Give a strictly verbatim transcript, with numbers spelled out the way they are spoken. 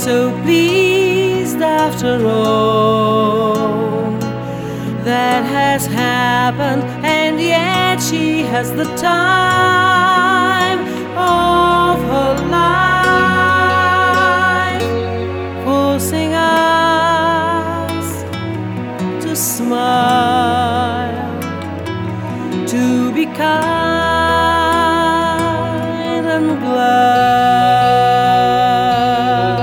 so pleased after all that has happened, and yet she has the time of her life, forcing us to smile, to be kind and glad.